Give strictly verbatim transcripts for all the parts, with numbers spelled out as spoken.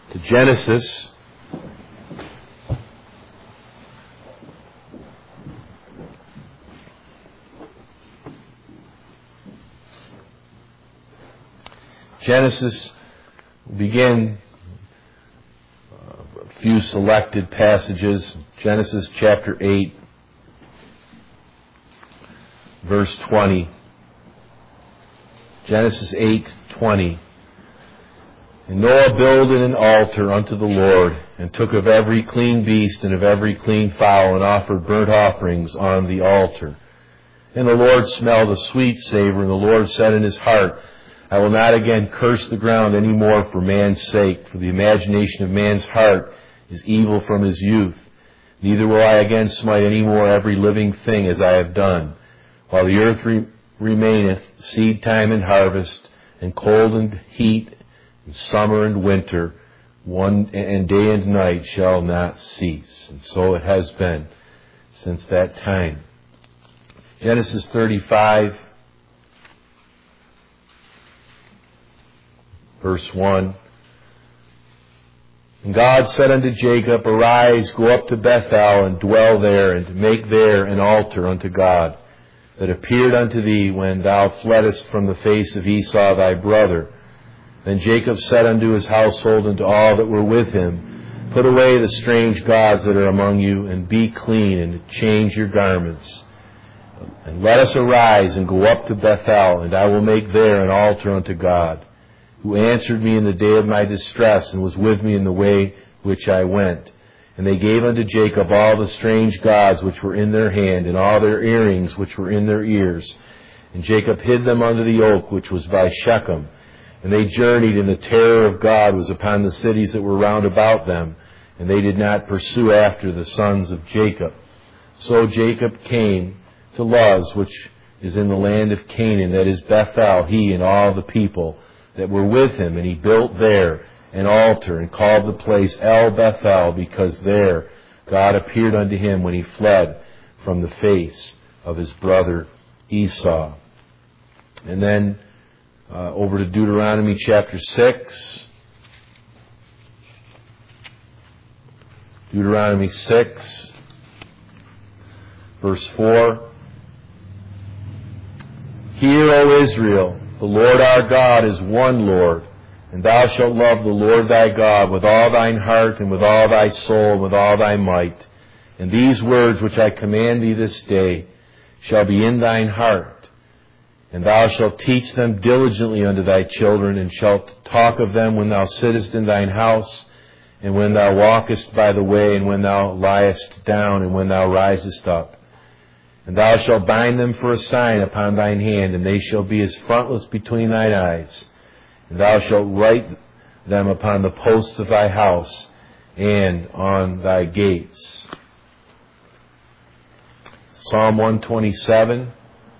to Genesis. Genesis will begin a few selected passages. Genesis chapter eight, verse twenty. Genesis eight twenty. And Noah builded an altar unto the Lord, and took of every clean beast and of every clean fowl, and offered burnt offerings on the altar. And the Lord smelled a sweet savor, and the Lord said in his heart, I will not again curse the ground any more for man's sake, for the imagination of man's heart is evil from his youth. Neither will I again smite any more every living thing as I have done. While the earth re- remaineth, seed time and harvest, and cold and heat, and summer and winter, one and day and night shall not cease. And so it has been since that time. Genesis thirty-five, verse one. And God said unto Jacob, Arise, go up to Bethel, and dwell there, and make there an altar unto God, that appeared unto thee when thou fleddest from the face of Esau thy brother. Then Jacob said unto his household and to all that were with him, Put away the strange gods that are among you, and be clean, and change your garments. And let us arise and go up to Bethel, and I will make there an altar unto God, who answered me in the day of my distress, and was with me in the way which I went. And they gave unto Jacob all the strange gods which were in their hand, and all their earrings which were in their ears. And Jacob hid them under the oak which was by Shechem. And they journeyed, and the terror of God was upon the cities that were round about them, and they did not pursue after the sons of Jacob. So Jacob came to Luz, which is in the land of Canaan, that is Bethel, he and all the people that were with him, and he built there an altar, and called the place El Bethel, because there God appeared unto him when he fled from the face of his brother Esau. And then uh, over to Deuteronomy chapter six. Deuteronomy six, verse four. Hear, O Israel, the Lord our God is one Lord, and thou shalt love the Lord thy God with all thine heart, and with all thy soul, and with all thy might. And these words which I command thee this day shall be in thine heart, and thou shalt teach them diligently unto thy children, and shalt talk of them when thou sittest in thine house, and when thou walkest by the way, and when thou liest down, and when thou risest up. And thou shalt bind them for a sign upon thine hand, and they shall be as frontlets between thine eyes. And thou shalt write them upon the posts of thy house and on thy gates. Psalm one twenty-seven.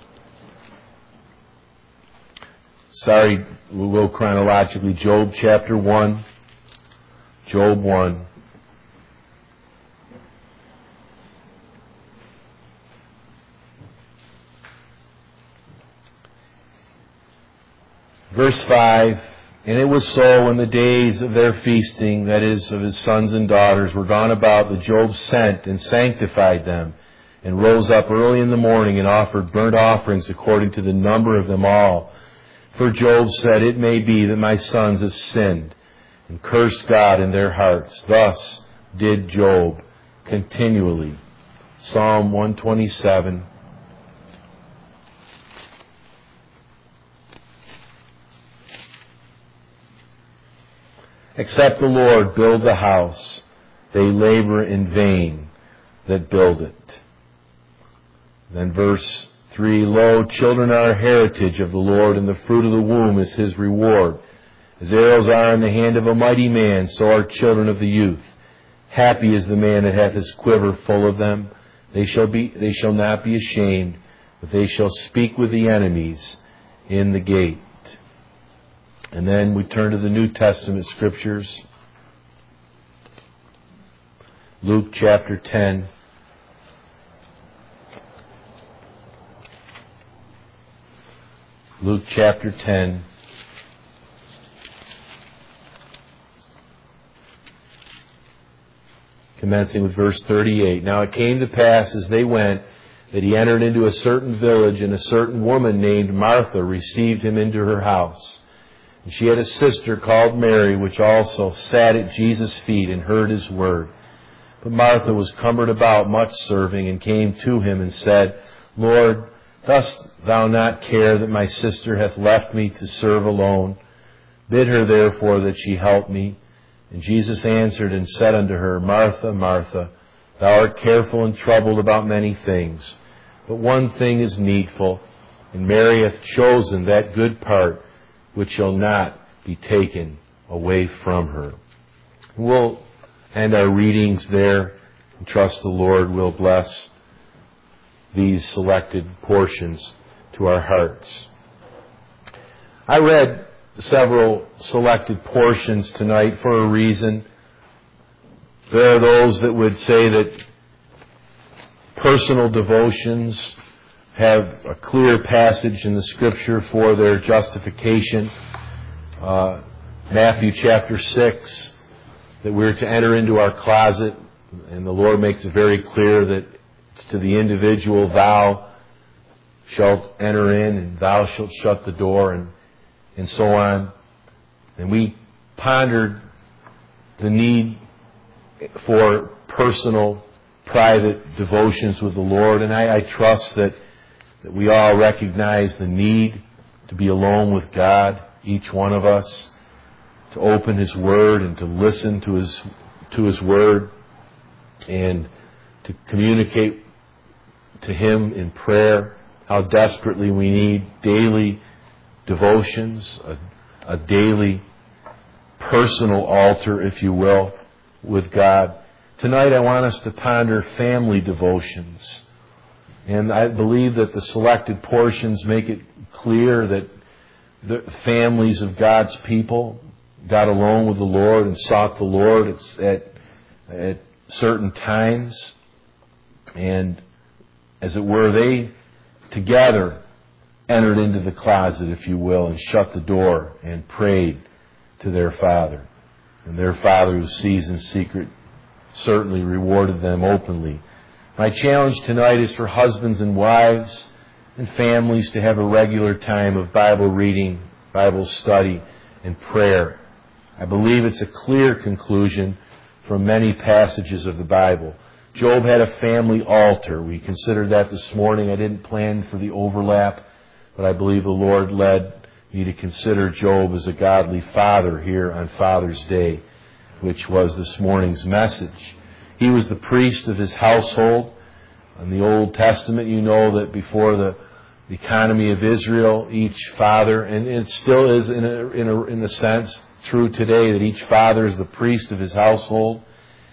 Sorry, we'll go chronologically. Job chapter one. Job one. Verse five, And it was so when the days of their feasting, that is, of his sons and daughters, were gone about, that Job sent and sanctified them, and rose up early in the morning, and offered burnt offerings according to the number of them all. For Job said, It may be that my sons have sinned, and cursed God in their hearts. Thus did Job continually. Psalm one twenty-seven. Except the Lord build the house, they labor in vain that build it. Then verse three, Lo, children are a heritage of the Lord, and the fruit of the womb is his reward. As arrows are in the hand of a mighty man, so are children of the youth. Happy is the man that hath his quiver full of them. They shall be, they shall not be ashamed, but they shall speak with the enemies in the gate. And then we turn to the New Testament scriptures. Luke chapter ten. Luke chapter ten. commencing with verse thirty-eight. Now it came to pass as they went that he entered into a certain village, and a certain woman named Martha received him into her house. And she had a sister called Mary, which also sat at Jesus' feet and heard his word. But Martha was cumbered about much serving, and came to him and said, Lord, dost thou not care that my sister hath left me to serve alone? Bid her therefore that she help me. And Jesus answered and said unto her, Martha, Martha, thou art careful and troubled about many things, but one thing is needful, and Mary hath chosen that good part which shall not be taken away from her. We'll end our readings there and trust the Lord will bless these selected portions to our hearts. I read several selected portions tonight for a reason. There are those that would say that personal devotions have a clear passage in the Scripture for their justification. Uh, Matthew chapter six, that we're to enter into our closet, and the Lord makes it very clear that it's to the individual, thou shalt enter in, and thou shalt shut the door, and, and so on. And we pondered the need for personal, private devotions with the Lord, and I, I trust that, that we all recognize the need to be alone with God, each one of us, to open His Word and to listen to His to His Word, and to communicate to Him in prayer. How desperately we need daily devotions, a, a daily personal altar, if you will, with God. Tonight I want us to ponder family devotions. And I believe that the selected portions make it clear that the families of God's people got alone with the Lord and sought the Lord at, at certain times. And as it were, they together entered into the closet, if you will, and shut the door and prayed to their Father. And their Father who sees in secret certainly rewarded them openly. My challenge tonight is for husbands and wives and families to have a regular time of Bible reading, Bible study, and prayer. I believe it's a clear conclusion from many passages of the Bible. Job had a family altar. We considered that this morning. I didn't plan for the overlap, but I believe the Lord led me to consider Job as a godly father here on Father's Day, which was this morning's message. He was the priest of his household. In the Old Testament, you know that before the, the economy of Israel, each father, and it still is in a, in a, in a sense true today, that each father is the priest of his household.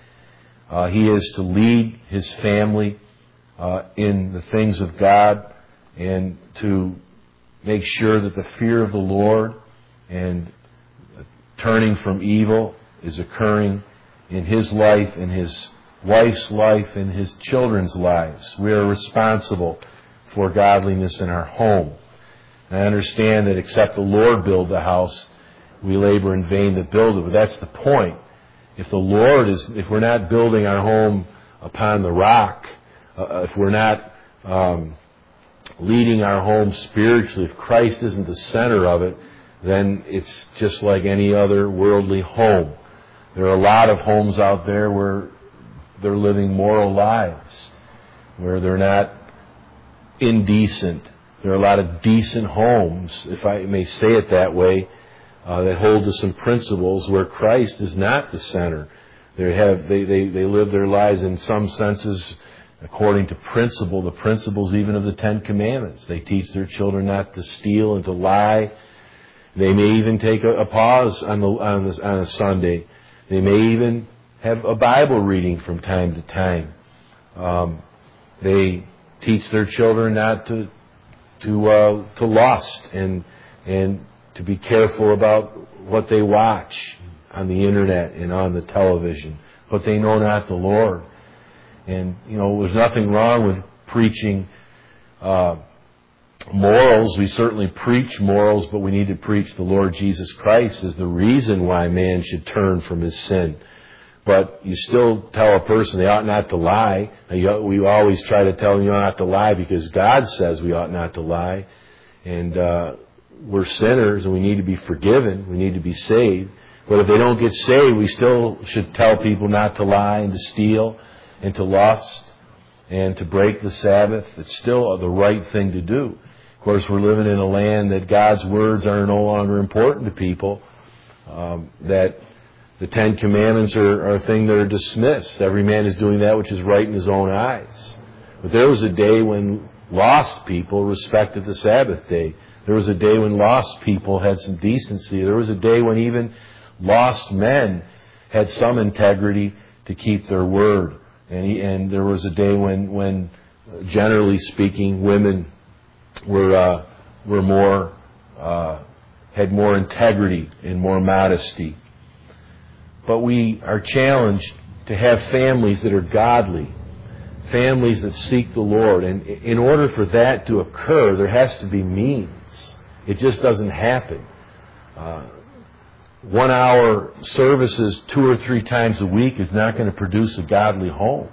Uh, he is to lead his family uh, in the things of God, and to make sure that the fear of the Lord and turning from evil is occurring in his life, in his wife's life, in his children's lives. We are responsible for godliness in our home. And I understand that except the Lord build the house, we labor in vain that build it. But that's the point. If the Lord is, if we're not building our home upon the rock, uh, if we're not um, leading our home spiritually, if Christ isn't the center of it, then it's just like any other worldly home. There are a lot of homes out there where they're living moral lives, where they're not indecent. There are a lot of decent homes, if I may say it that way, uh, that hold to some principles where Christ is not the center. They have they, they, they live their lives in some senses according to principle, the principles even of the Ten Commandments. They teach their children not to steal and to lie. They may even take a, a pause on, the, on, the, on a Sunday. They may even have a Bible reading from time to time. Um, they teach their children not to to uh, to lust and and to be careful about what they watch on the internet and on the television. But they know not the Lord. And you know, there's nothing wrong with preaching uh, morals. We certainly preach morals, but we need to preach the Lord Jesus Christ as the reason why man should turn from his sin. but you still tell a person they ought not to lie. We always try to tell them you ought not to lie because God says we ought not to lie. And uh, we're sinners and we need to be forgiven. We need to be saved. But if they don't get saved, we still should tell people not to lie and to steal and to lust and to break the Sabbath. It's still the right thing to do. Of course, we're living in a land that God's words are no longer important to people, um, that the Ten Commandments are, are a thing that are dismissed. Every man is doing that which is right in his own eyes. But there was a day when lost people respected the Sabbath day. There was a day when lost people had some decency. There was a day when even lost men had some integrity to keep their word. And, he, and there was a day when, when generally speaking, women were uh, were more uh, had more integrity and more modesty. But we are challenged to have families that are godly, families that seek the Lord. And in order for that to occur, there has to be means. It just doesn't happen. Uh, one hour services two or three times a week is not going to produce a godly home.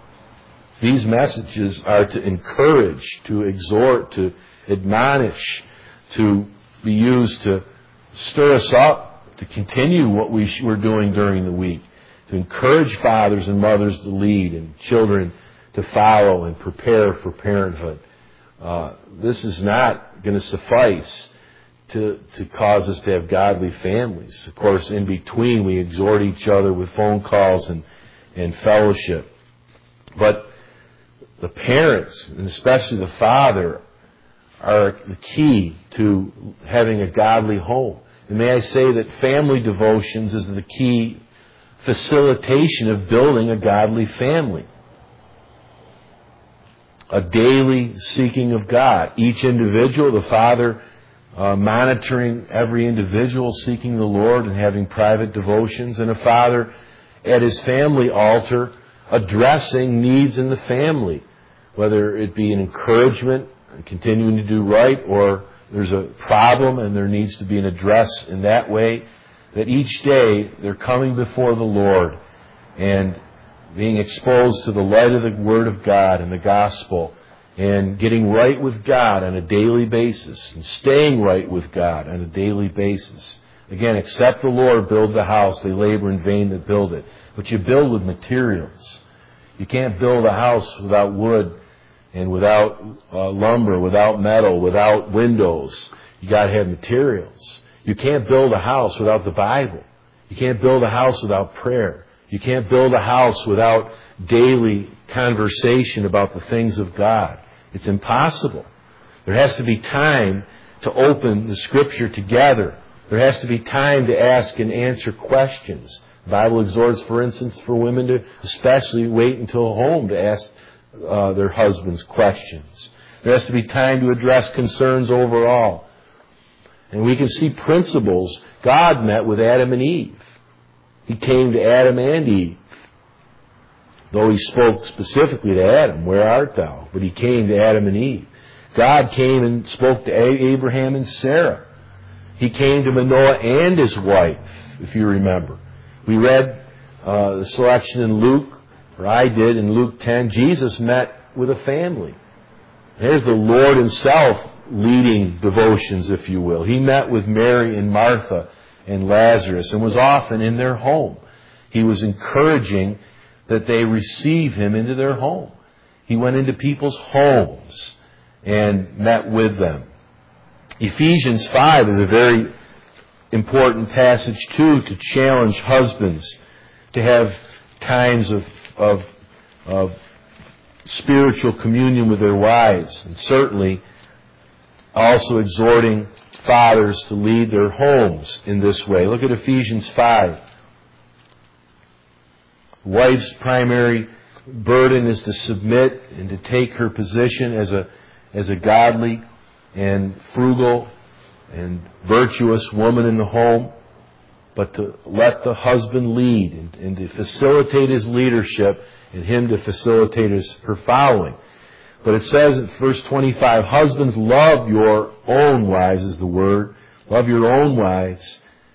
These messages are to encourage, to exhort, to admonish, to be used to stir us up, to continue what we were doing during the week, to encourage fathers and mothers to lead and children to follow and prepare for parenthood. Uh, this is not going to suffice to, to cause us to have godly families. Of course, in between, we exhort each other with phone calls and, and fellowship. But the parents, and especially the father, are the key to having a godly home. And may I say that family devotions is the key facilitation of building a godly family. A daily seeking of God. Each individual, the father uh, monitoring every individual, seeking the Lord and having private devotions, and a father at his family altar addressing needs in the family, whether it be an encouragement and continuing to do right, or there's a problem and there needs to be an address in that way, that each day they're coming before the Lord and being exposed to the light of the Word of God and the gospel, and getting right with God on a daily basis, and staying right with God on a daily basis. Again, except the Lord build the house, they labor in vain that build it. But you build with materials. You can't build a house without wood and without uh, lumber, without metal, without windows. You got to have materials. You can't build a house without the Bible. You can't build a house without prayer. You can't build a house without daily conversation about the things of God. It's impossible. There has to be time to open the Scripture together. There has to be time to ask and answer questions. The Bible exhorts, for instance, for women to especially wait until home to ask uh, their husbands questions. There has to be time to address concerns overall. And we can see principles. God met with Adam and Eve. He came to Adam and Eve. Though he spoke specifically to Adam, where art thou? But he came to Adam and Eve. God came and spoke to Abraham and Sarah. He came to Manoah and his wife, if you remember. We read uh, the selection in Luke, or I did in Luke ten. Jesus met with a family. There's the Lord himself leading devotions, if you will. He met with Mary and Martha and Lazarus and was often in their home. He was encouraging that they receive him into their home. He went into people's homes and met with them. Ephesians five is a very important passage too, to challenge husbands to have times of, of, of spiritual communion with their wives, and certainly also exhorting fathers to lead their homes in this way. Look at Ephesians five. Wife's primary burden is to submit and to take her position as a as a godly and frugal and virtuous woman in the home, but to let the husband lead and, and to facilitate his leadership and him to facilitate his, her following. But it says in verse twenty-five, husbands, love your own wives, is the word. Love your own wives,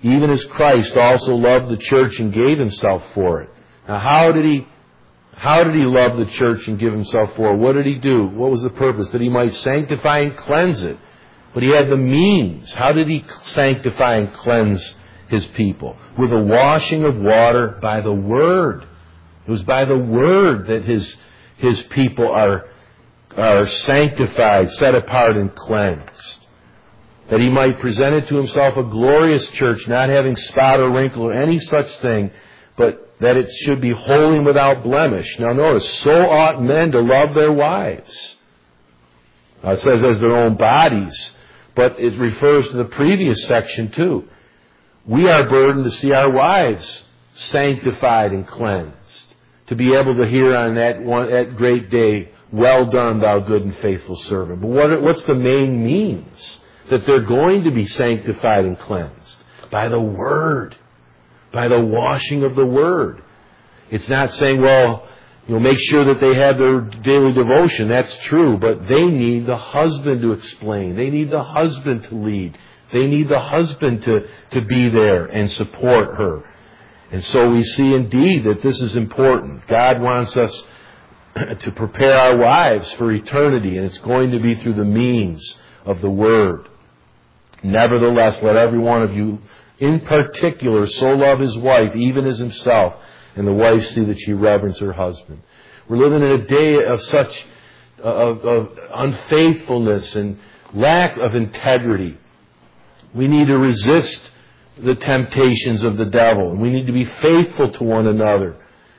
even as Christ also loved the church and gave himself for it. Now, how did he, how did he love the church and give himself for it? What did he do? What was the purpose? That he might sanctify and cleanse it. But he had the means. How did he sanctify and cleanse his people? With a washing of water by the Word. It was by the Word that his, his people are, are sanctified, set apart, and cleansed. That he might present it to himself a glorious church, not having spot or wrinkle or any such thing, but that it should be holy and without blemish. Now notice, so ought men to love their wives. Now it says as their own bodies, but it refers to the previous section too. We are burdened to see our wives sanctified and cleansed, to be able to hear on that one, that great day, well done, thou good and faithful servant. But what, what's the main means that they're going to be sanctified and cleansed? By the Word, by the washing of the Word. It's not saying, well, you know, make sure that they have their daily devotion. That's true, but they need the husband to explain. They need the husband to lead. They need the husband to, to be there and support her. And so we see indeed that this is important. God wants us to prepare our wives for eternity, and it's going to be through the means of the Word. Nevertheless, let every one of you in particular so love his wife, even as himself, and the wife see that she reverence her husband. We're living in a day of such of, of unfaithfulness and lack of integrity. We need to resist the temptations of the devil. We need to be faithful to one another.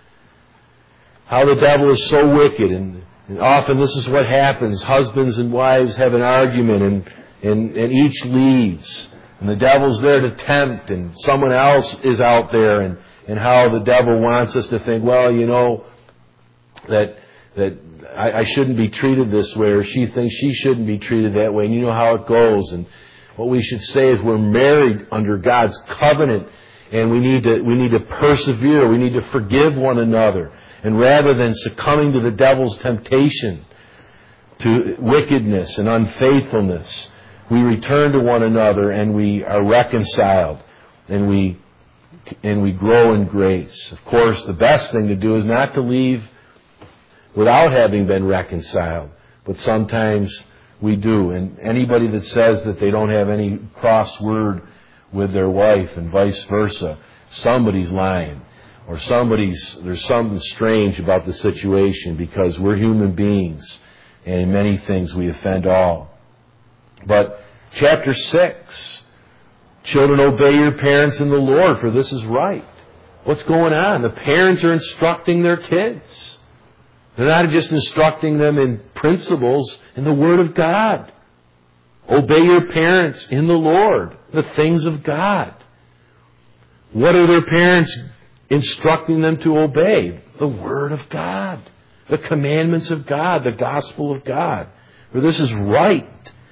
How the devil is so wicked, and, and often this is what happens. Husbands and wives have an argument, and, and, and each leaves. And the devil's there to tempt, and someone else is out there, and, and how the devil wants us to think, well, you know, that that I, I shouldn't be treated this way, or she thinks she shouldn't be treated that way, and you know how it goes. And what we should say is we're married under God's covenant, and we need to we need to persevere. We need to forgive one another. And rather than succumbing to the devil's temptation, to wickedness and unfaithfulness, we return to one another and we are reconciled, and we and we grow in grace. Of course, the best thing to do is not to leave without having been reconciled, but sometimes we do. And anybody that says that they don't have any cross word with their wife and vice versa, somebody's lying, or somebody's there's something strange about the situation, because we're human beings, and in many things we offend all. But chapter six, children, obey your parents in the Lord, for this is right. What's going on? The parents are instructing their kids. They're not just instructing them in principles, in the Word of God. Obey your parents in the Lord, the things of God. What are their parents instructing them to obey? The Word of God, the commandments of God, the gospel of God. For this is right.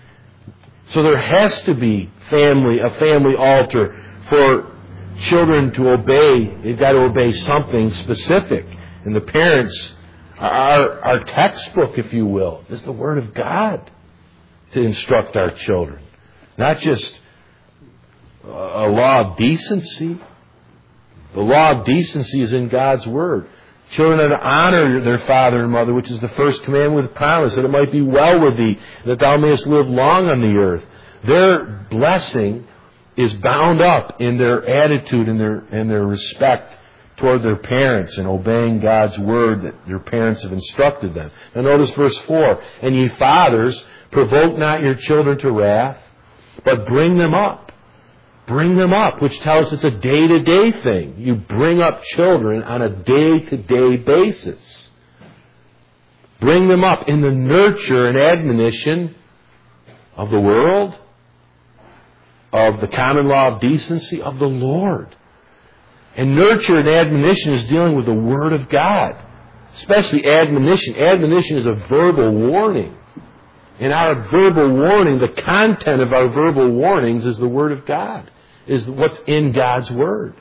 So there has to be family, a family altar for children to obey. They've got to obey something specific. And the parents, our, our textbook, if you will, is the Word of God to instruct our children. Not just a law of decency. The law of decency is in God's Word. Children are to honor their father and mother, which is the first commandment with promise, that it might be well with thee, that thou mayest live long on the earth. Their blessing is bound up in their attitude and their, and their respect toward their parents, and obeying God's Word that their parents have instructed them. Now notice verse four. And ye fathers, provoke not your children to wrath, but bring them up. Bring them up, which tells us it's a day-to-day thing. You bring up children on a day-to-day basis. Bring them up in the nurture and admonition of the world, of the common law of decency, of the Lord. And nurture and admonition is dealing with the Word of God. Especially admonition. Admonition is a verbal warning. And our verbal warning, the content of our verbal warnings is the Word of God. Is what's in God's Word.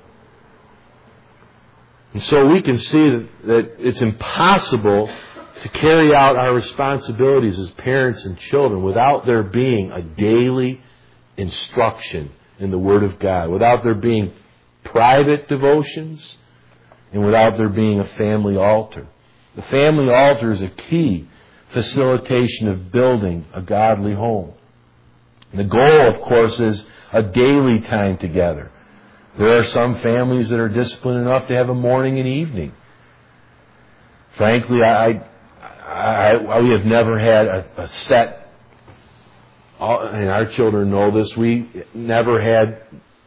And so we can see that, that it's impossible to carry out our responsibilities as parents and children without there being a daily instruction in the Word of God, without there being private devotions, and without there being a family altar. The family altar is a key facilitation of building a godly home. And the goal, of course, is a daily time together. There are some families that are disciplined enough to have a morning and evening. Frankly, I, I, I we have never had a, a set, and our children know this, we never had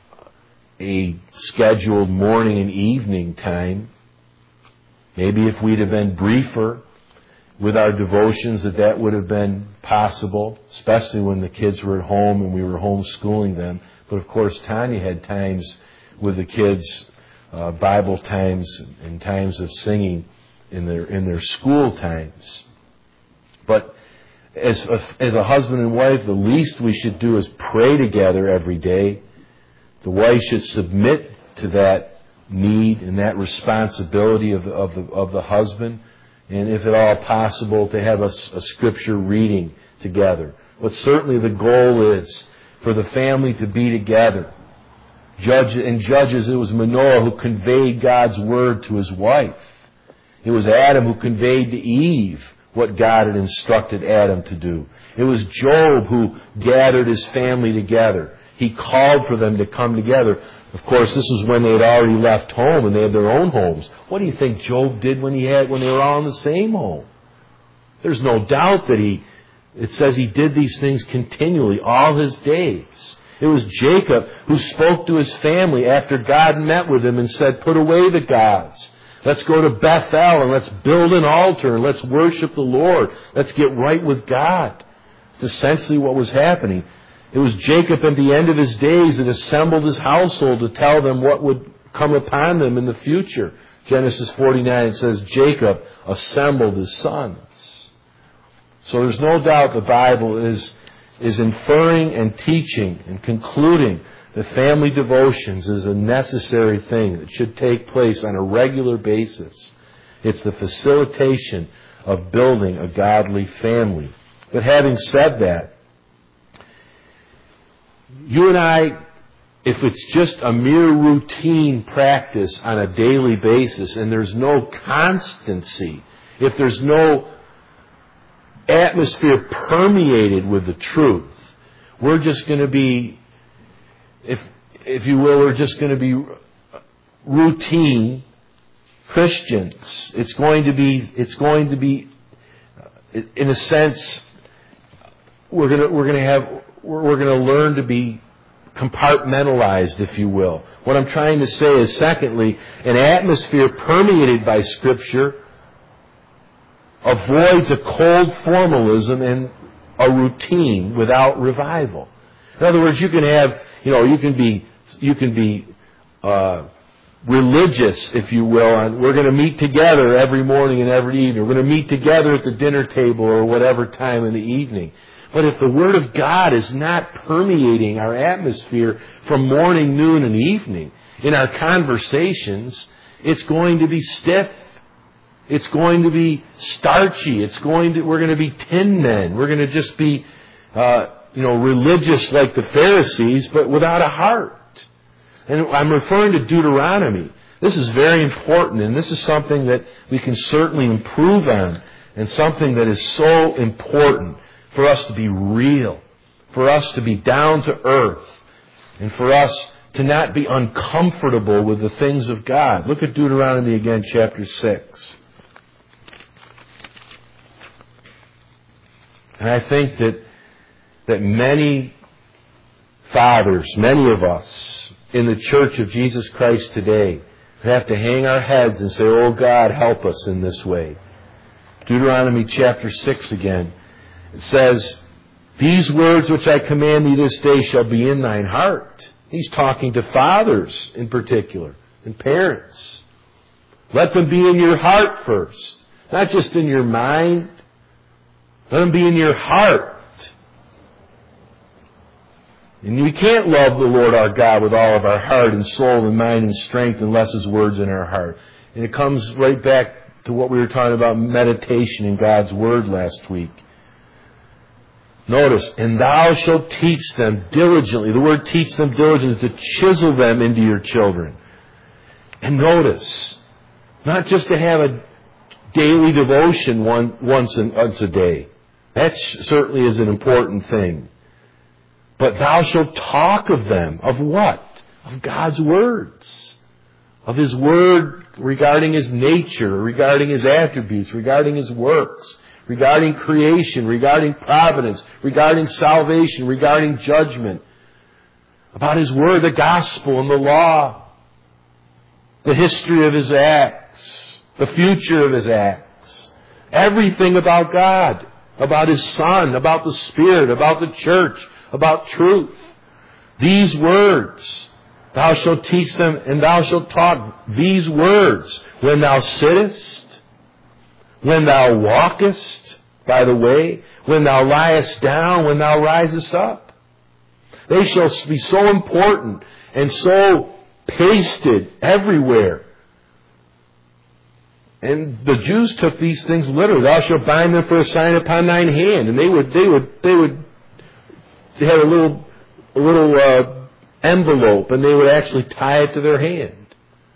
a scheduled morning and evening time. Maybe if we'd have been briefer with our devotions, that that would have been possible, especially when the kids were at home and we were homeschooling them. But of course, Tanya had times with the kids, uh, Bible times and times of singing in their in their school times. But as a, as a husband and wife, the least we should do is pray together every day. The wife should submit to that need and that responsibility of the, of the, of the husband, and if at all possible, to have a, a scripture reading together. But certainly the goal is for the family to be together. Judge, in Judges, it was Manoah who conveyed God's word to his wife. It was Adam who conveyed to Eve what God had instructed Adam to do. It was Job who gathered his family together. He called for them to come together. Of course, this was when they had already left home and they had their own homes. What do you think Job did when he had when they were all in the same home? There's no doubt that he, it says he did these things continually all his days. It was Jacob who spoke to his family after God met with him and said, "Put away the gods. Let's go to Bethel and let's build an altar and let's worship the Lord. Let's get right with God." It's essentially what was happening. It was Jacob at the end of his days that assembled his household to tell them what would come upon them in the future. Genesis forty-nine, it says, Jacob assembled his sons. So there's no doubt the Bible is, is inferring and teaching and concluding that family devotions is a necessary thing that should take place on a regular basis. It's the facilitation of building a godly family. But having said that, you and I, if it's just a mere routine practice on a daily basis and there's no constancy, if there's no atmosphere permeated with the truth, we're just going to be, if if you will, we're just going to be routine Christians. It's going to be, it's going to be, in a sense, we're going to we're going to have. We're going to learn to be compartmentalized, if you will. What I'm trying to say is, secondly, an atmosphere permeated by Scripture avoids a cold formalism and a routine without revival. In other words, you can have, you know, you can be, you can be uh, religious, if you will, and we're going to meet together every morning and every evening. We're going to meet together at the dinner table or whatever time in the evening. But if the Word of God is not permeating our atmosphere from morning, noon, and evening in our conversations, it's going to be stiff. It's going to be starchy. It's going to, we're going to be tin men. We're going to just be, uh, you know, religious like the Pharisees, but without a heart. And I'm referring to Deuteronomy. This is very important, and this is something that we can certainly improve on, and something that is so important for us to be real, for us to be down to earth, and for us to not be uncomfortable with the things of God. Look at Deuteronomy again, chapter six. And I think that that many fathers, many of us in the Church of Jesus Christ today have to hang our heads and say, "Oh God, help us in this way." Deuteronomy chapter six again. It says, "These words which I command thee this day shall be in thine heart." He's talking to fathers in particular and parents. Let them be in your heart first, not just in your mind. Let them be in your heart. And we can't love the Lord our God with all of our heart and soul and mind and strength unless His Word's in our heart. And it comes right back to what we were talking about, meditation in God's Word last week. Notice, and thou shalt teach them diligently. The word teach them diligently is to chisel them into your children. And notice, not just to have a daily devotion one, once, and, once a day. That certainly is an important thing. But thou shalt talk of them. Of what? Of God's words. Of His Word regarding His nature, regarding His attributes, regarding His works, regarding creation, regarding providence, regarding salvation, regarding judgment. About His Word, the gospel and the law. The history of His acts. The future of His acts. Everything about God. About His Son. About the Spirit. About the church. About truth. These words. Thou shalt teach them, and thou shalt talk these words when thou sittest, when thou walkest by the way, when thou liest down, when thou risest up. They shall be so important and so pasted everywhere. And the Jews took these things literally. Thou shalt bind them for a sign upon thine hand, and they would, they would, they would, they had a little, a little. Uh, envelope, and they would actually tie it to their hand.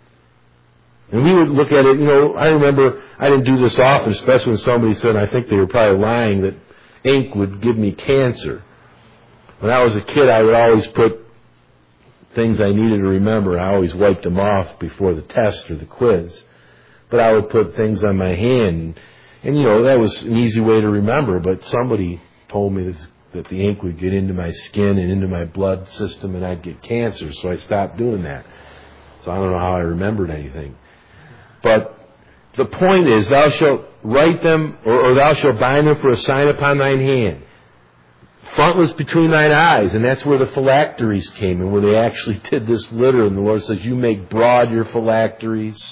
And we would look at it, you know, I remember, I didn't do this often, especially when somebody said, I think they were probably lying, that ink would give me cancer. When I was a kid, I would always put things I needed to remember. I always wiped them off before the test or the quiz. But I would put things on my hand. And, you know, that was an easy way to remember, but somebody told me that that the ink would get into my skin and into my blood system and I'd get cancer, so I stopped doing that. So I don't know how I remembered anything. But the point is, thou shalt write them, or, or thou shalt bind them for a sign upon thine hand. Frontlets between thine eyes, and that's where the phylacteries came in, where they actually did this litter, and the Lord says, you make broad your phylacteries.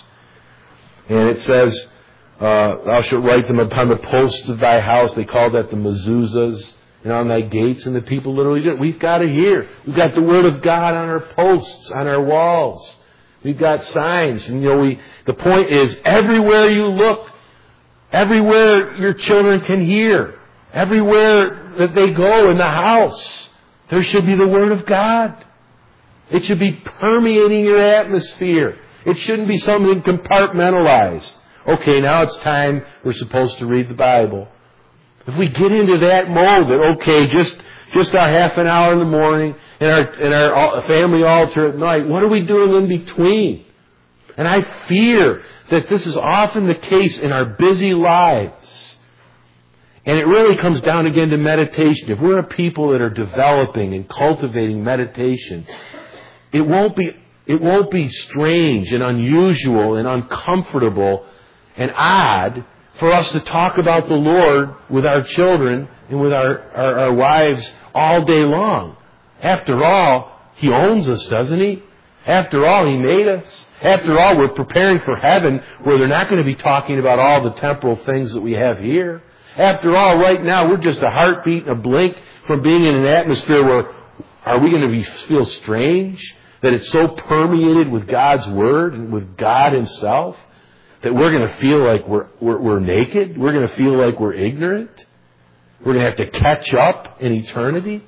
And it says, uh, thou shalt write them upon the posts of thy house. They called that the mezuzahs. And on thy gates, and the people literally did it. We've got it here. We've got the Word of God on our posts, on our walls. We've got signs. And you know, we, the point is, everywhere you look, everywhere your children can hear, everywhere that they go in the house, there should be the Word of God. It should be permeating your atmosphere. It shouldn't be something compartmentalized. Okay, now it's time we're supposed to read the Bible. If we get into that mode that, okay, just just our half an hour in the morning and our, and our family altar at night, what are we doing in between? And I fear that this is often the case in our busy lives. And it really comes down again to meditation. If we're a people that are developing and cultivating meditation, it won't be, it won't be strange and unusual and uncomfortable and odd for us to talk about the Lord with our children and with our, our, our wives all day long. After all, He owns us, doesn't He? After all, He made us. After all, we're preparing for heaven where they're not going to be talking about all the temporal things that we have here. After all, right now, we're just a heartbeat and a blink from being in an atmosphere where are we going to be, feel strange that it's so permeated with God's Word and with God Himself? That we're going to feel like we're, we're, we're naked. We're going to feel like we're ignorant. We're going to have to catch up in eternity.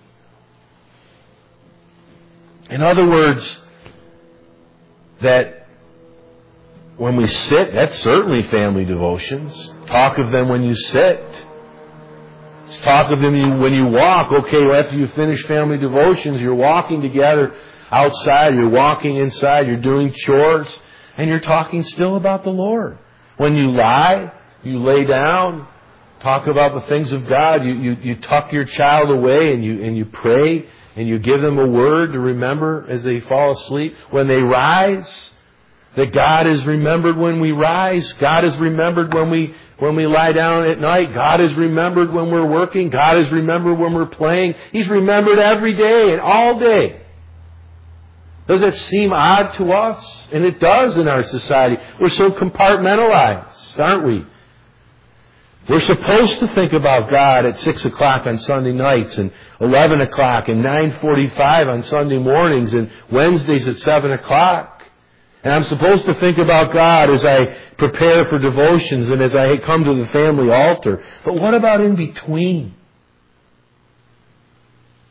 In other words, that when we sit, that's certainly family devotions. Talk of them when you sit. Talk of them when you walk. Okay, well, after you finish family devotions, you're walking together outside. You're walking inside. You're doing chores. And you're talking still about the Lord. When you lie, you lay down, talk about the things of God. You, you, you tuck your child away and you, and you pray and you give them a word to remember as they fall asleep. When they rise, that God is remembered when we rise. God is remembered when we, when we lie down at night. God is remembered when we're working. God is remembered when we're playing. He's remembered every day and all day. Does it seem odd to us? And it does in our society. We're so compartmentalized, aren't we? We're supposed to think about God at six o'clock on Sunday nights and eleven o'clock and nine forty-five on Sunday mornings and Wednesdays at seven o'clock. And I'm supposed to think about God as I prepare for devotions and as I come to the family altar. But what about in between?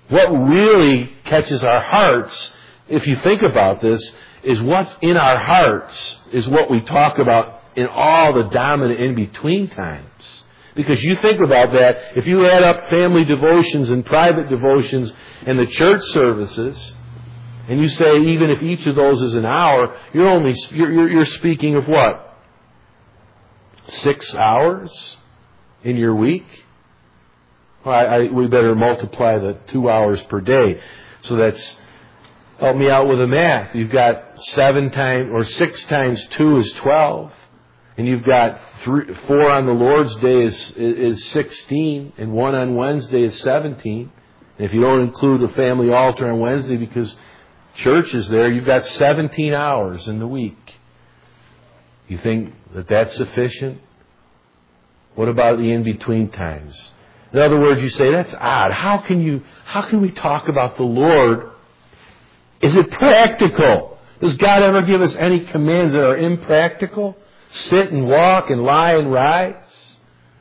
What really catches our hearts, if you think about this, is what's in our hearts is what we talk about in all the dominant in-between times. Because you think about that, if you add up family devotions and private devotions and the church services, and you say even if each of those is an hour, you're only you're, you're, you're speaking of what? Six hours in your week? Well, I, I, we better multiply the two hours per day. So that's, help me out with the math. You've got seven times, or six times two is twelve. And you've got three, four on the Lord's Day is, is sixteen. And one on Wednesday is seventeen. And if you don't include the family altar on Wednesday because church is there, you've got seventeen hours in the week. You think that that's sufficient? What about the in-between times? In other words, you say, that's odd. How can you, how can we talk about the Lord? Is it practical? Does God ever give us any commands that are impractical? Sit and walk and lie and rise?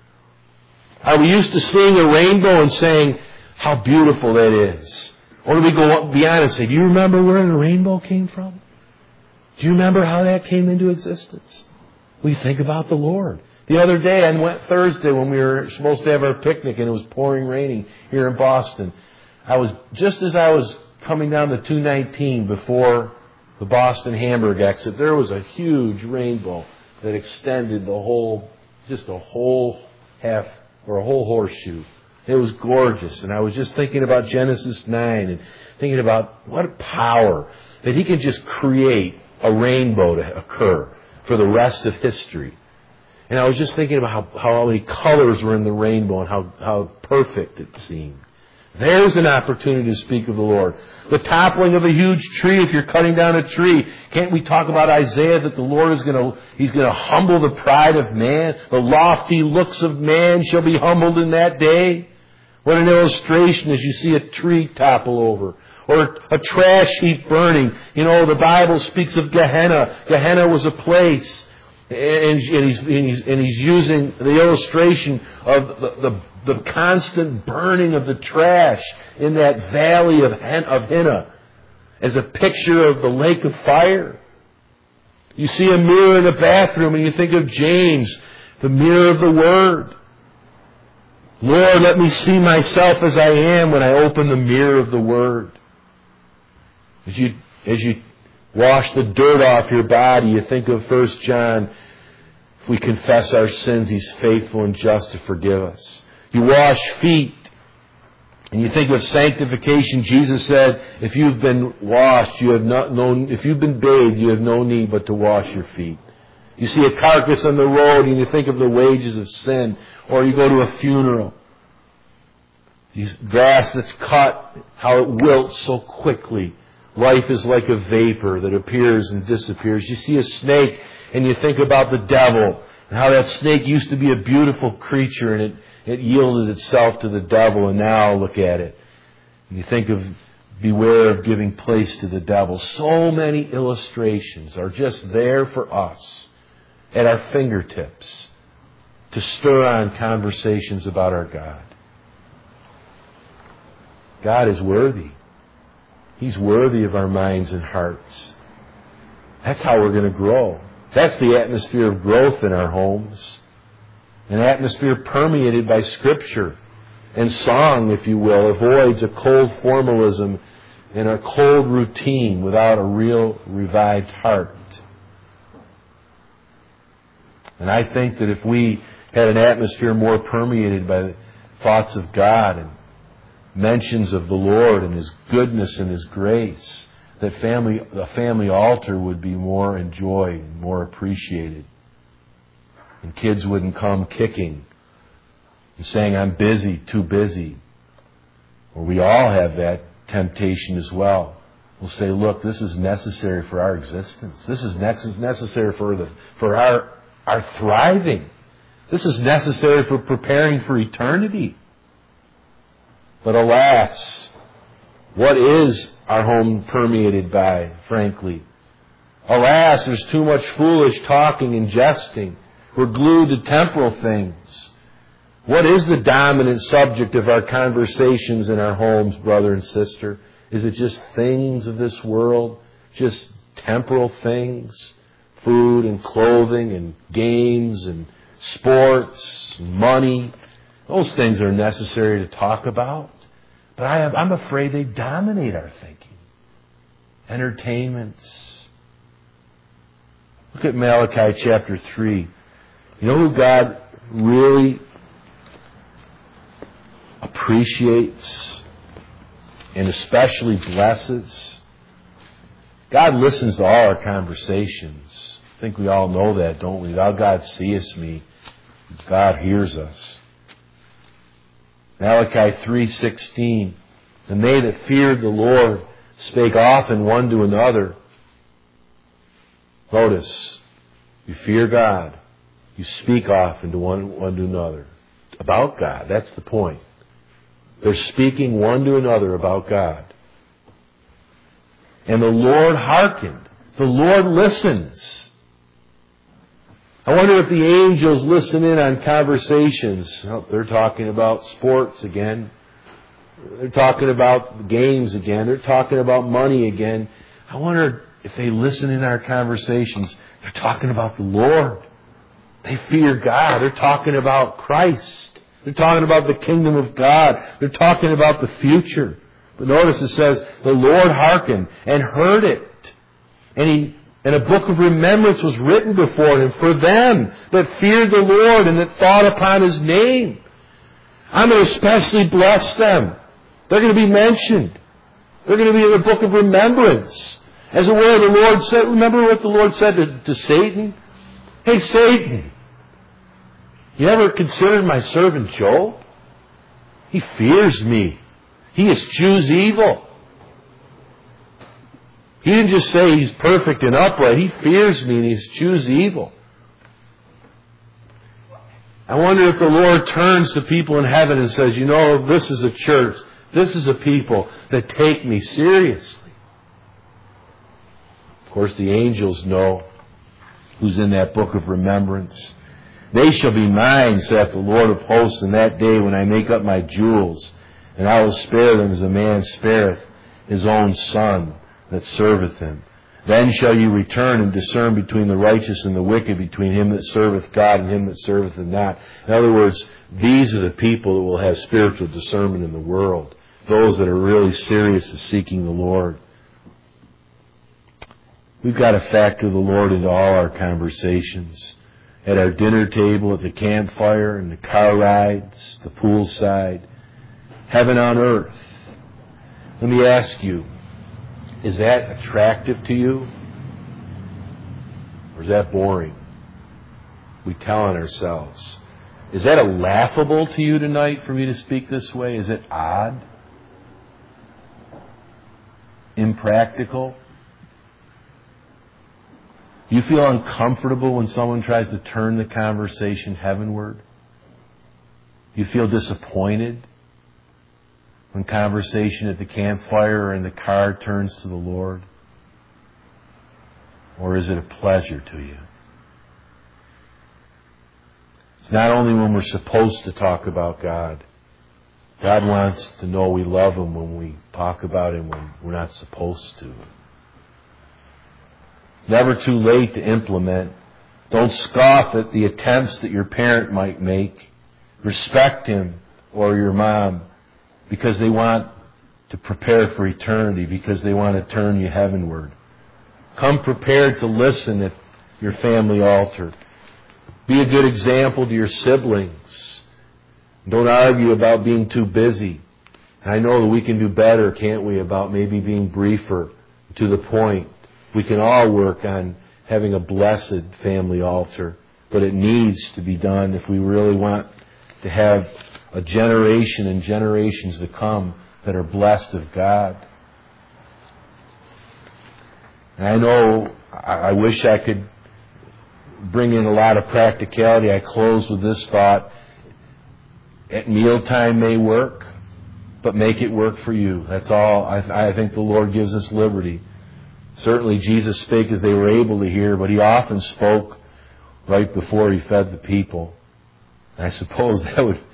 Are we used to seeing a rainbow and saying, how beautiful that is? Or do we go beyond and say, do you remember where the rainbow came from? Do you remember how that came into existence? We think about the Lord. The other day, on Thursday, when we were supposed to have our picnic and it was pouring raining here in Boston, I was, just as I was coming down the two nineteen before the Boston-Hamburg exit, there was a huge rainbow that extended the whole, just a whole half, or a whole horseshoe. It was gorgeous. And I was just thinking about Genesis nine and thinking about what a power that He can just create a rainbow to occur for the rest of history. And I was just thinking about how, how many colors were in the rainbow and how, how perfect it seemed. There's an opportunity to speak of the Lord. The toppling of a huge tree, if you're cutting down a tree. Can't we talk about Isaiah that the Lord is going to, He's going to humble the pride of man? The lofty looks of man shall be humbled in that day. What an illustration as you see a tree topple over. Or a trash heap burning. You know, the Bible speaks of Gehenna. Gehenna was a place. And, and, he's, and, he's, and he's using the illustration of the, the, the constant burning of the trash in that valley of, of Hinnom as a picture of the lake of fire. You see a mirror in the bathroom and you think of James, the mirror of the Word. Lord, let me see myself as I am when I open the mirror of the Word. As you, as you wash the dirt off your body, you think of First John, if we confess our sins, He's faithful and just to forgive us. You wash feet, and you think of sanctification. Jesus said, if you've been washed, you have not known, if you've been bathed, you have no need but to wash your feet. You see a carcass on the road, and you think of the wages of sin, or you go to a funeral. You, grass that's cut, how it wilts so quickly. Life is like a vapor that appears and disappears. You see a snake and you think about the devil and how that snake used to be a beautiful creature and it, it yielded itself to the devil, and now look at it. And you think of beware of giving place to the devil. So many illustrations are just there for us at our fingertips to stir on conversations about our God. God is worthy. He's worthy of our minds and hearts. That's how we're going to grow. That's the atmosphere of growth in our homes. An atmosphere permeated by Scripture and song, if you will, avoids a cold formalism and a cold routine without a real revived heart. And I think that if we had an atmosphere more permeated by the thoughts of God and mentions of the Lord and His goodness and His grace, that family, the family altar would be more enjoyed and more appreciated. And kids wouldn't come kicking and saying, I'm busy, too busy. Or we all have that temptation as well. We'll say, look, this is necessary for our existence. This is necessary for the for our, our thriving. This is necessary for preparing for eternity. But alas, what is our home permeated by, frankly? Alas, there's too much foolish talking and jesting. We're glued to temporal things. What is the dominant subject of our conversations in our homes, brother and sister? Is it just things of this world? Just temporal things? Food and clothing and games and sports and money? Those things are necessary to talk about. But I have, I'm afraid they dominate our thinking. Entertainments. Look at Malachi chapter three. You know who God really appreciates and especially blesses? God listens to all our conversations. I think we all know that, don't we? Thou God seest me. God hears us. Malachi three sixteen. And they that feared the Lord spake often one to another. Notice, you fear God. You speak often to one, one to another. About God. That's the point. They're speaking one to another about God. And the Lord hearkened. The Lord listens. I wonder if the angels listen in on conversations. Oh, they're talking about sports again. They're talking about games again. They're talking about money again. I wonder if they listen in our conversations. They're talking about the Lord. They fear God. They're talking about Christ. They're talking about the kingdom of God. They're talking about the future. But notice it says, the Lord hearkened and heard it. And he, and a book of remembrance was written before him for them that feared the Lord and that thought upon His name. I'm going to especially bless them. They're going to be mentioned. They're going to be in the book of remembrance. As it were, the Lord said, remember what the Lord said to, to Satan? Hey, Satan, you ever considered my servant Job? He fears me. He eschews evil. He didn't just say he's perfect and upright. He fears me and he eschews evil. I wonder if the Lord turns to people in heaven and says, you know, this is a church. This is a people that take me seriously. Of course, the angels know who's in that book of remembrance. They shall be mine, saith the Lord of hosts, in that day when I make up my jewels, and I will spare them as a man spareth his own son that serveth him. Then shall you return and discern between the righteous and the wicked, between him that serveth God and him that serveth him not. In other words, these are the people that will have spiritual discernment in the world. Those that are really serious of seeking the Lord. We've got to factor the Lord into all our conversations. At our dinner table, at the campfire, in the car rides, the poolside. Heaven on earth. Let me ask you, is that attractive to you? Or is that boring? We tell on ourselves. Is that a laughable to you tonight for me to speak this way? Is it odd? Impractical? Do you feel uncomfortable when someone tries to turn the conversation heavenward? Do you feel disappointed when conversation at the campfire or in the car turns to the Lord? Or is it a pleasure to you? It's not only when we're supposed to talk about God. God wants to know we love Him when we talk about Him when we're not supposed to. It's never too late to implement. Don't scoff at the attempts that your parent might make. Respect him or your mom because they want to prepare for eternity, because they want to turn you heavenward. Come prepared to listen at your family altar. Be a good example to your siblings. Don't argue about being too busy. I know that we can do better, can't we, about maybe being briefer, to the point. We can all work on having a blessed family altar, but it needs to be done if we really want to have a generation and generations to come that are blessed of God. And I know, I wish I could bring in a lot of practicality. I close with this thought. At mealtime may work, but make it work for you. That's all. I, I think the Lord gives us liberty. Certainly Jesus spake as they were able to hear, but He often spoke right before He fed the people. And I suppose that would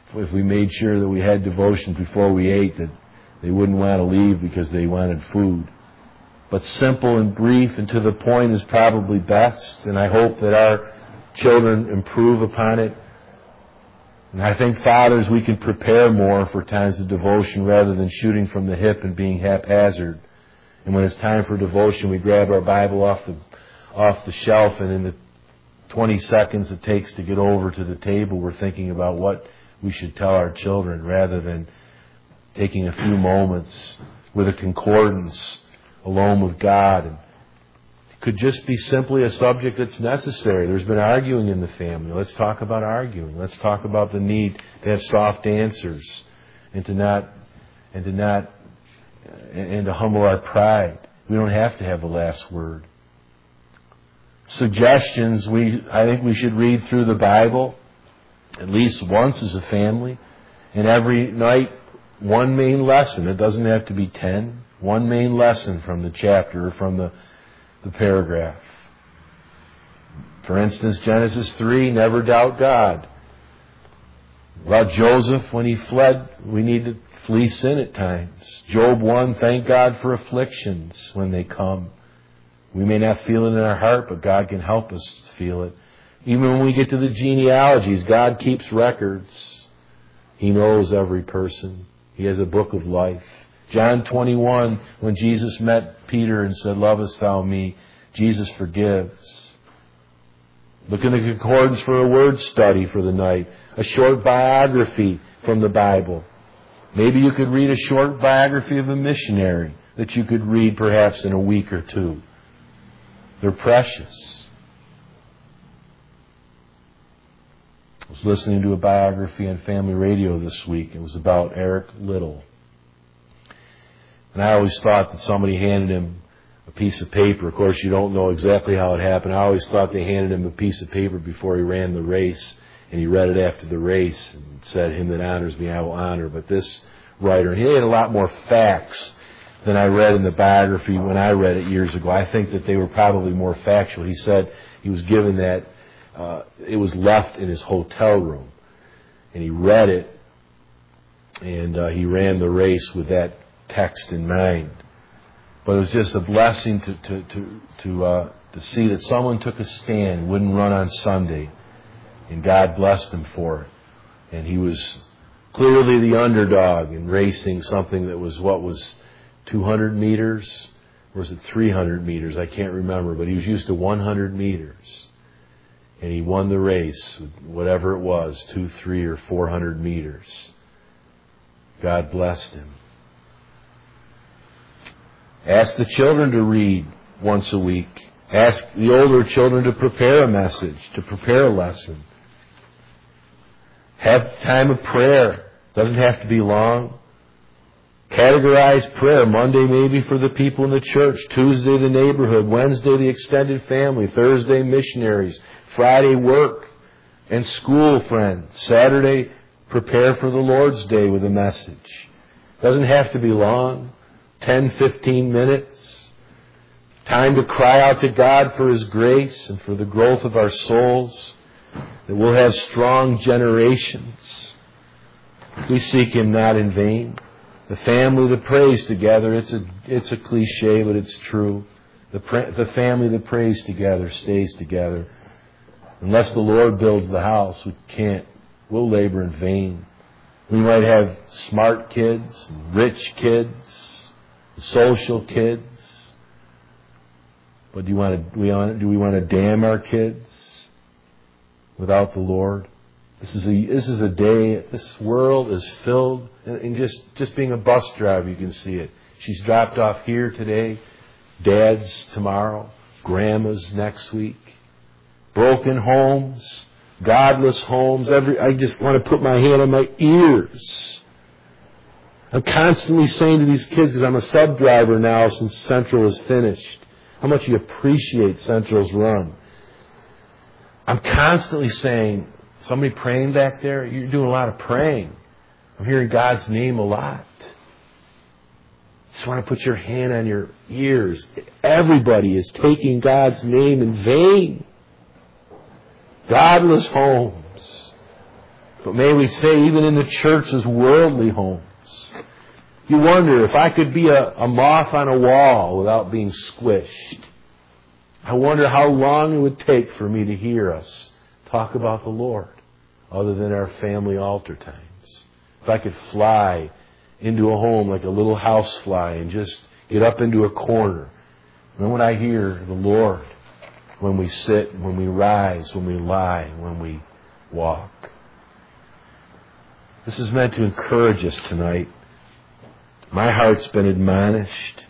if we made sure that we had devotion before we ate, that they wouldn't want to leave because they wanted food. But simple and brief and to the point is probably best, and I hope that our children improve upon it. And I think, fathers, we can prepare more for times of devotion rather than shooting from the hip and being haphazard. And when it's time for devotion, we grab our Bible off the off the shelf, and in the twenty seconds it takes to get over to the table, we're thinking about what we should tell our children rather than taking a few moments with a concordance alone with God. And it could just be simply a subject that's necessary. There's been arguing in the family. Let's talk about arguing. Let's talk about the need to have soft answers and to not and to not and to humble our pride. We don't have to have the last word. Suggestions, we I think we should read through the Bible at least once as a family, and every night one main lesson. It doesn't have to be ten. One main lesson from the chapter or from the, the paragraph. For instance, Genesis three, never doubt God. About Joseph, when he fled, we need to flee sin at times. Job one, thank God for afflictions when they come. We may not feel it in our heart, but God can help us feel it. Even when we get to the genealogies, God keeps records. He knows every person. He has a book of life. John twenty-one, when Jesus met Peter and said, lovest thou me? Jesus forgives. Look in the concordance for a word study for the night. A short biography from the Bible. Maybe you could read a short biography of a missionary that you could read perhaps in a week or two. They're precious. I was listening to a biography on Family Radio this week. It was about Eric Liddell. And I always thought that somebody handed him a piece of paper. Of course, you don't know exactly how it happened. I always thought they handed him a piece of paper before he ran the race, and he read it after the race and said, him that honors me, I will honor. But this writer, and he had a lot more facts than I read in the biography when I read it years ago. I think that they were probably more factual. He said he was given that, uh, it was left in his hotel room, and he read it, and uh, he ran the race with that text in mind. But it was just a blessing to to to to, uh, to see that someone took a stand, wouldn't run on Sunday, and God blessed him for it. And he was clearly the underdog in racing something that was what was two hundred meters, or was it three hundred meters? I can't remember, but he was used to one hundred meters, and he won the race, whatever it was, two, three, or four hundred meters. God blessed him. Ask the children to read once a week. Ask the older children to prepare a message, to prepare a lesson. Have time of prayer. Doesn't have to be long. Categorize prayer. Monday maybe for the people in the church. Tuesday the neighborhood. Wednesday the extended family. Thursday missionaries. Friday work and school friends. Saturday prepare for the Lord's Day with a message. Doesn't have to be long. ten, fifteen minutes. Time to cry out to God for His grace and for the growth of our souls, that we'll have strong generations. We seek Him not in vain. The family that prays together, it's a it's a cliche, but it's true. The pra- the family that prays together stays together. Unless the Lord builds the house, we can't. We'll labor in vain. We might have smart kids, rich kids, social kids, but do you want to? Do we want? Do we want to damn our kids without the Lord? This is a this is a day. This world is filled, and just just being a bus driver, you can see it. She's dropped off here today, Dad's tomorrow, Grandma's next week. Broken homes, godless homes. Every I just want to put my hand on my ears. I'm constantly saying to these kids, because I'm a sub driver now since Central is finished, how much you appreciate Central's run. I'm constantly saying, somebody praying back there? You're doing a lot of praying. I'm hearing God's name a lot. Just want to put your hand on your ears. Everybody is taking God's name in vain. Godless homes. But may we say, even in the church's worldly homes, you wonder if I could be a, a moth on a wall without being squished. I wonder how long it would take for me to hear us talk about the Lord, other than our family altar times. If I could fly into a home like a little housefly and just get up into a corner. And when I hear the Lord, when we sit, when we rise, when we lie, when we walk. This is meant to encourage us tonight. My heart's been admonished.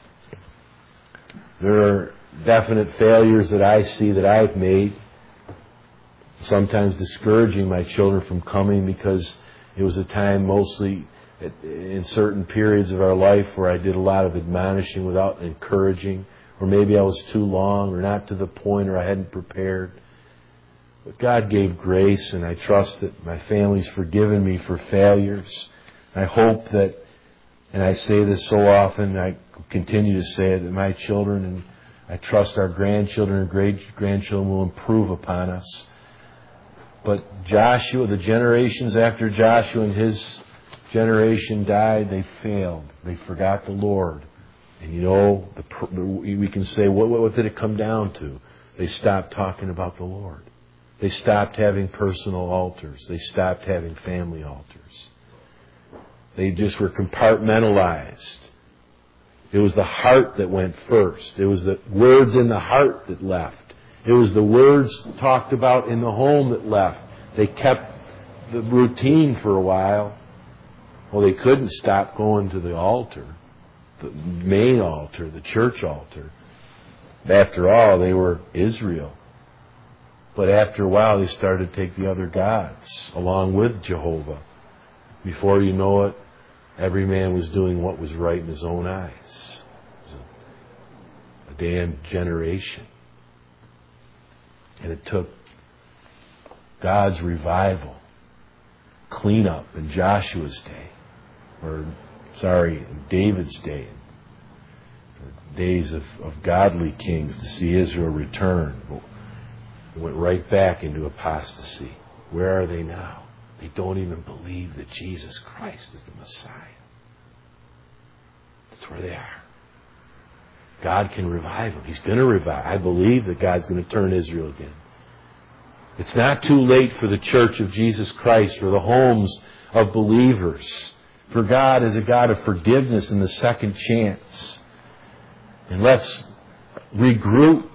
There are definite failures that I see that I've made. Sometimes discouraging my children from coming because it was a time mostly in certain periods of our life where I did a lot of admonishing without encouraging. Or maybe I was too long or not to the point or I hadn't prepared. But God gave grace, and I trust that my family's forgiven me for failures. I hope that, and I say this so often, I continue to say it, that my children and I trust our grandchildren and great-grandchildren will improve upon us. But Joshua, the generations after Joshua and his generation died, they failed. They forgot the Lord. And you know, the, we can say, what, what did it come down to? They stopped talking about the Lord. They stopped having personal altars. They stopped having family altars. They just were compartmentalized. It was the heart that went first. It was the words in the heart that left. It was the words talked about in the home that left. They kept the routine for a while. Well, they couldn't stop going to the altar, the main altar, the church altar. After all, they were Israel. But after a while, they started to take the other gods along with Jehovah. Before you know it, every man was doing what was right in his own eyes. It was a, a damned generation. And it took God's revival, cleanup in Joshua's day, or, sorry, in David's day, days of, of godly kings to see Israel return. It went right back into apostasy. Where are they now? They don't even believe that Jesus Christ is the Messiah. That's where they are. God can revive them. He's going to revive. I believe that God's going to turn Israel again. It's not too late for the church of Jesus Christ, for the homes of believers. For God is a God of forgiveness and the second chance. And let's regroup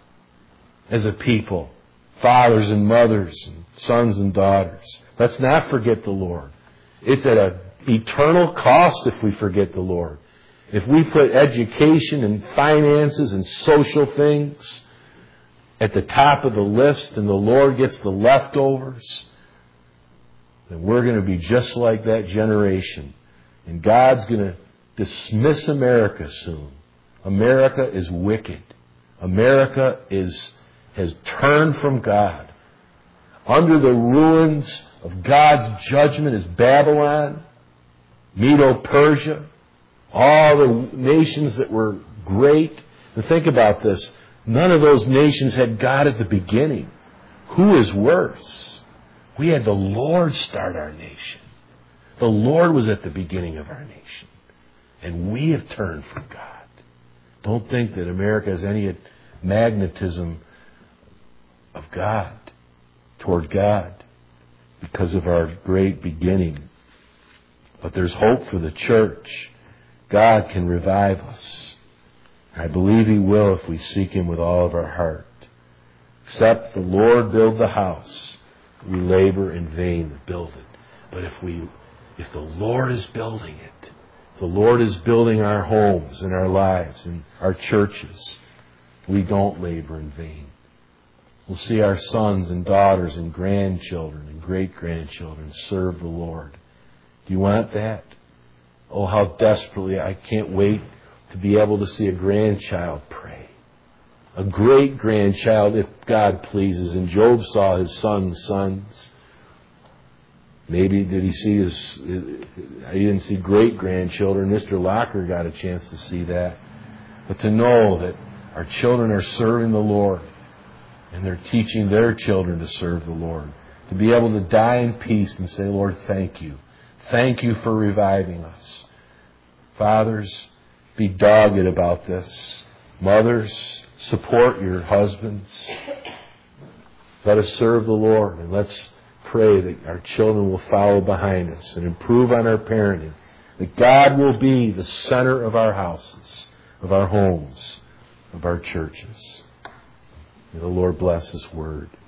as a people, fathers and mothers, and sons and daughters. Let's not forget the Lord. It's at an eternal cost if we forget the Lord. If we put education and finances and social things at the top of the list and the Lord gets the leftovers, then we're going to be just like that generation. And God's going to dismiss America soon. America is wicked. America is has turned from God. Under the ruins of God's judgment is Babylon, Medo-Persia, all the nations that were great. And think about this. None of those nations had God at the beginning. Who is worse? We had the Lord start our nation. The Lord was at the beginning of our nation. And we have turned from God. Don't think that America has any magnetism of God, toward God, because of our great beginning. But there's hope for the church. God can revive us. I believe He will if we seek Him with all of our heart. Except the Lord build the house, we labor in vain to build it. But if we, if the Lord is building it, the Lord is building our homes and our lives and our churches, we don't labor in vain. We'll see our sons and daughters and grandchildren and great-grandchildren serve the Lord. Do you want that? Oh, how desperately I can't wait to be able to see a grandchild pray. A great-grandchild, if God pleases. And Job saw his son's sons. Maybe did he see his, he didn't see great-grandchildren. Mister Locker got a chance to see that. But to know that our children are serving the Lord and they're teaching their children to serve the Lord. to be able to die in peace and say, Lord, thank you. Thank you for reviving us. Fathers, be dogged about this. Mothers, support your husbands. Let us serve the Lord, and let's pray that our children will follow behind us and improve on our parenting. That God will be the center of our houses, of our homes, of our churches. May the Lord bless His word.